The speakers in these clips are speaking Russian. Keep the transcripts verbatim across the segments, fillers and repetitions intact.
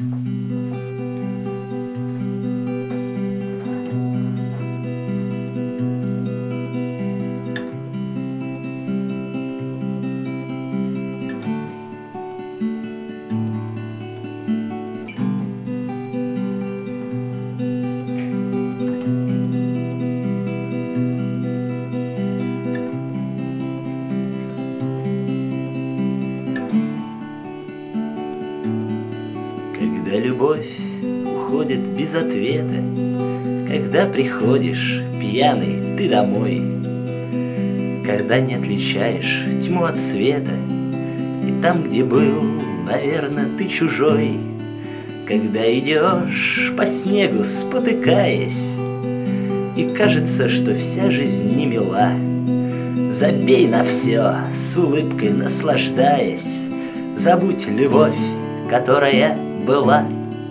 Когда любовь уходит без ответа, когда приходишь пьяный ты домой, когда не отличаешь тьму от света, и там, где был, наверное, ты чужой, когда идешь по снегу, спотыкаясь, и кажется, что вся жизнь не мила, забей на все, с улыбкой наслаждаясь, забудь любовь, которая была.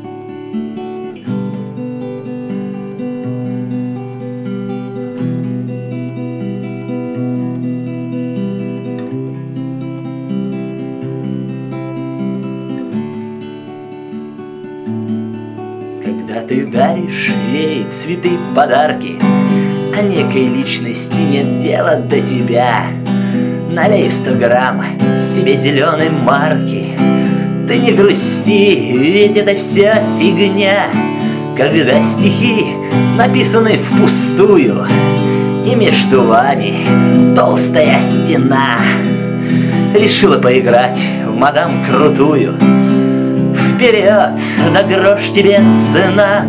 Когда ты даришь ей цветы, подарки, а некой личности нет дела до тебя, налей сто грамм себе зеленой марки. Ты не грусти, ведь это вся фигня, когда стихи написаны впустую, и между вами толстая стена. Решила поиграть в мадам крутую. Вперед, да грош тебе цена.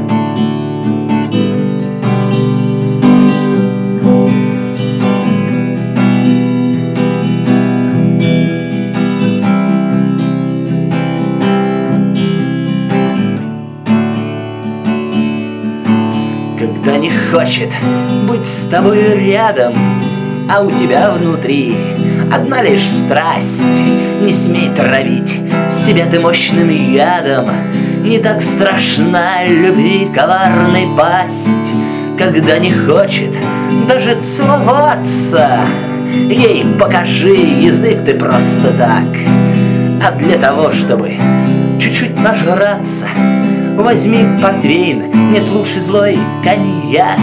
Когда не хочет быть с тобой рядом, а у тебя внутри одна лишь страсть, не смей травить себя ты мощным ядом. Не так страшна любви коварной пасть. Когда не хочет даже целоваться, ей покажи язык ты просто так. А для того, чтобы чуть-чуть нажраться, возьми портвейн, нет лучше злой коньяк.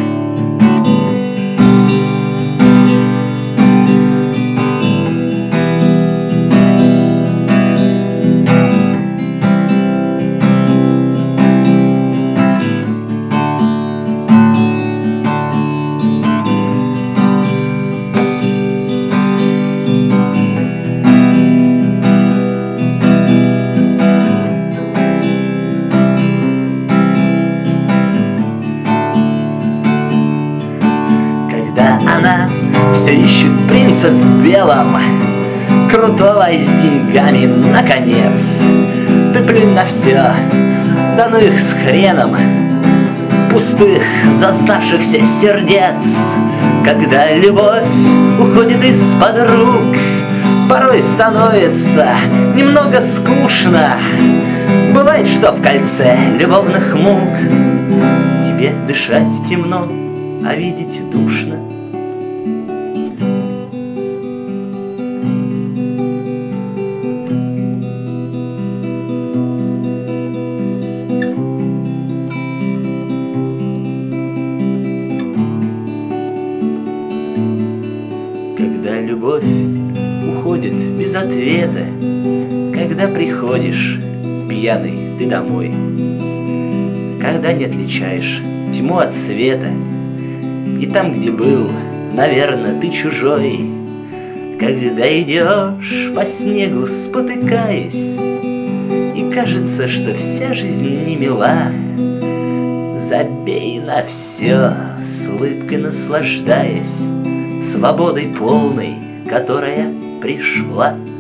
Она все ищет принца в белом, крутого и с деньгами, наконец. Ты плюнь на все, да ну их с хреном, пустых, зазнавшихся сердец. Когда любовь уходит из-под рук, порой становится немного скучно. Бывает, что в кольце любовных мук тебе дышать темно, а видеть душно. Когда любовь уходит без ответа, когда приходишь пьяный ты домой, когда не отличаешь тьму от света, и там, где был, наверное, ты чужой, когда идешь по снегу, спотыкаясь, и кажется, что вся жизнь не мила, забей на все, с улыбкой наслаждаясь свободой полной, которая пришла.